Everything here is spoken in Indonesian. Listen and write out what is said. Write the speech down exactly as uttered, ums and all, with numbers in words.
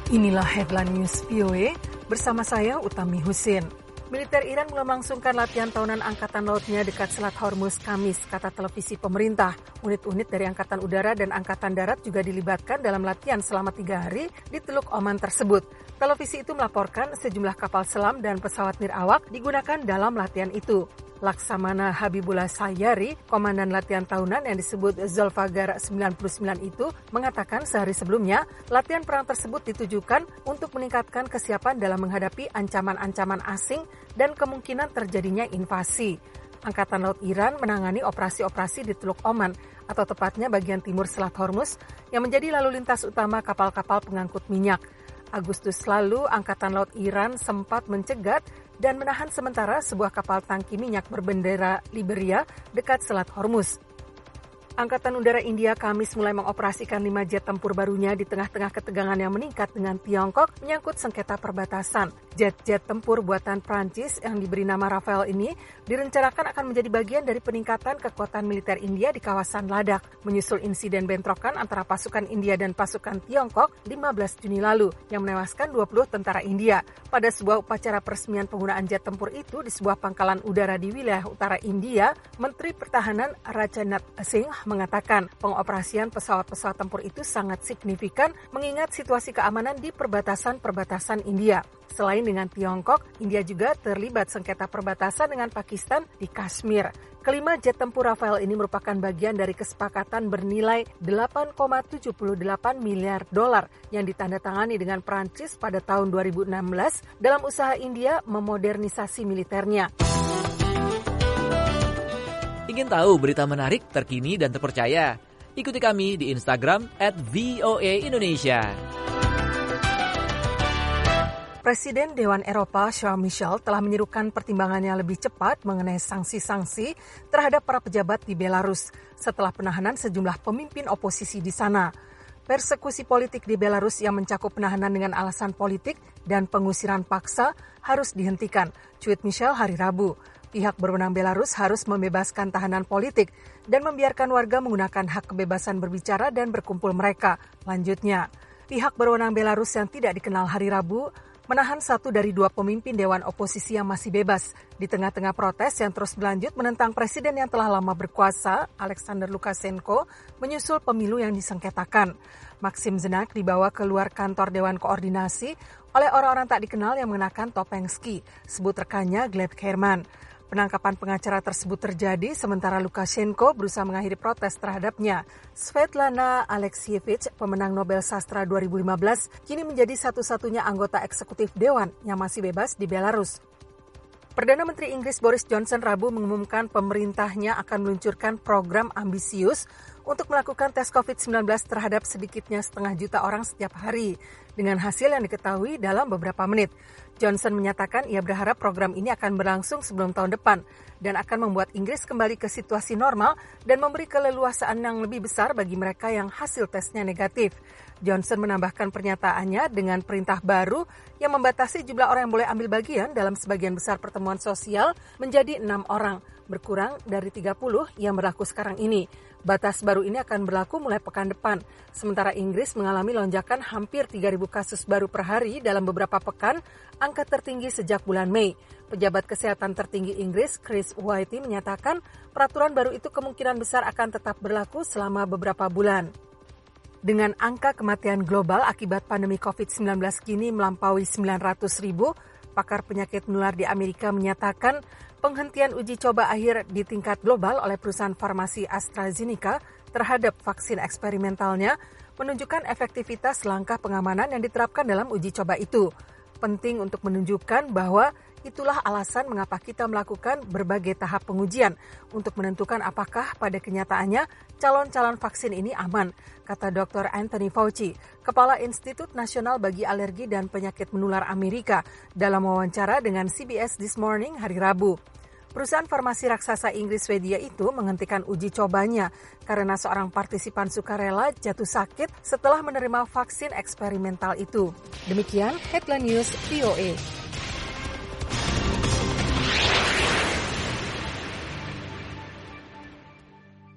Inilah Headline News V O A bersama saya Utami Husin. Militer Iran melangsungkan latihan tahunan Angkatan Lautnya dekat Selat Hormuz Kamis, kata televisi pemerintah. Unit-unit dari Angkatan Udara dan Angkatan Darat juga dilibatkan dalam latihan selama tiga hari di Teluk Oman tersebut. Televisi itu melaporkan sejumlah kapal selam dan pesawat nirawak digunakan dalam latihan itu. Laksamana Habibullah Sayyari, komandan latihan tahunan yang disebut Zulfagar sembilan puluh sembilan itu, mengatakan sehari sebelumnya, latihan perang tersebut ditujukan untuk meningkatkan kesiapan dalam menghadapi ancaman-ancaman asing dan kemungkinan terjadinya invasi. Angkatan Laut Iran menangani operasi-operasi di Teluk Oman, atau tepatnya bagian timur Selat Hormuz, yang menjadi lalu lintas utama kapal-kapal pengangkut minyak. Agustus lalu, Angkatan Laut Iran sempat mencegat dan menahan sementara sebuah kapal tangki minyak berbendera Liberia dekat Selat Hormuz. Angkatan Udara India Kamis mulai mengoperasikan lima jet tempur barunya di tengah-tengah ketegangan yang meningkat dengan Tiongkok menyangkut sengketa perbatasan. Jet-jet tempur buatan Prancis yang diberi nama Rafale ini direncanakan akan menjadi bagian dari peningkatan kekuatan militer India di kawasan Ladakh, menyusul insiden bentrokan antara pasukan India dan pasukan Tiongkok lima belas Juni lalu yang menewaskan dua puluh tentara India. Pada sebuah upacara peresmian penggunaan jet tempur itu di sebuah pangkalan udara di wilayah utara India, Menteri Pertahanan Rajnath Singh mengatakan pengoperasian pesawat-pesawat tempur itu sangat signifikan mengingat situasi keamanan di perbatasan-perbatasan India. Selain dengan Tiongkok, India juga terlibat sengketa perbatasan dengan Pakistan di Kashmir. Kelima jet tempur Rafale ini merupakan bagian dari kesepakatan bernilai delapan koma tujuh delapan miliar dolar yang ditandatangani dengan Prancis pada tahun dua ribu enam belas dalam usaha India memodernisasi militernya. Ingin tahu berita menarik, terkini, dan terpercaya? Ikuti kami di Instagram at V O A Indonesia. Presiden Dewan Eropa Charles Michel telah menyerukan pertimbangannya lebih cepat mengenai sanksi-sanksi terhadap para pejabat di Belarus setelah penahanan sejumlah pemimpin oposisi di sana. Persekusi politik di Belarus yang mencakup penahanan dengan alasan politik dan pengusiran paksa harus dihentikan, cuit Michel hari Rabu. Pihak berwenang Belarus harus membebaskan tahanan politik dan membiarkan warga menggunakan hak kebebasan berbicara dan berkumpul mereka. Lanjutnya, pihak berwenang Belarus yang tidak dikenal hari Rabu menahan satu dari dua pemimpin dewan oposisi yang masih bebas di tengah-tengah protes yang terus berlanjut menentang presiden yang telah lama berkuasa, Alexander Lukashenko, menyusul pemilu yang disengketakan. Maxim Zenak dibawa keluar kantor Dewan Koordinasi oleh orang-orang tak dikenal yang mengenakan topeng ski, sebut rekannya Gleb Kerman. Penangkapan pengacara tersebut terjadi sementara Lukashenko berusaha mengakhiri protes terhadapnya. Svetlana Alexievich, pemenang Nobel Sastra dua ribu lima belas, kini menjadi satu-satunya anggota eksekutif dewan yang masih bebas di Belarus. Perdana Menteri Inggris Boris Johnson Rabu mengumumkan pemerintahnya akan meluncurkan program ambisius untuk melakukan tes covid sembilan belas terhadap sedikitnya setengah juta orang setiap hari, dengan hasil yang diketahui dalam beberapa menit. Johnson menyatakan ia berharap program ini akan berlangsung sebelum tahun depan dan akan membuat Inggris kembali ke situasi normal dan memberi keleluasaan yang lebih besar bagi mereka yang hasil tesnya negatif. Johnson menambahkan pernyataannya dengan perintah baru yang membatasi jumlah orang yang boleh ambil bagian dalam sebagian besar pertemuan sosial menjadi enam orang, berkurang dari tiga puluh yang berlaku sekarang ini. Batas baru ini akan berlaku mulai pekan depan. Sementara Inggris mengalami lonjakan hampir tiga ribu kasus baru per hari dalam beberapa pekan, angka tertinggi sejak bulan Mei. Pejabat kesehatan tertinggi Inggris, Chris Whitey, menyatakan peraturan baru itu kemungkinan besar akan tetap berlaku selama beberapa bulan. Dengan angka kematian global akibat pandemi covid sembilan belas kini melampaui sembilan ratus ribu, pakar penyakit menular di Amerika menyatakan penghentian uji coba akhir di tingkat global oleh perusahaan farmasi AstraZeneca terhadap vaksin eksperimentalnya menunjukkan efektivitas langkah pengamanan yang diterapkan dalam uji coba itu. Penting untuk menunjukkan bahwa itulah alasan mengapa kita melakukan berbagai tahap pengujian untuk menentukan apakah pada kenyataannya calon-calon vaksin ini aman, kata doktor Anthony Fauci, Kepala Institut Nasional bagi Alergi dan Penyakit Menular Amerika, dalam wawancara dengan C B S This Morning hari Rabu. Perusahaan farmasi raksasa Inggris Swedia itu menghentikan uji cobanya karena seorang partisipan sukarela jatuh sakit setelah menerima vaksin eksperimental itu. Demikian Headline News V O A.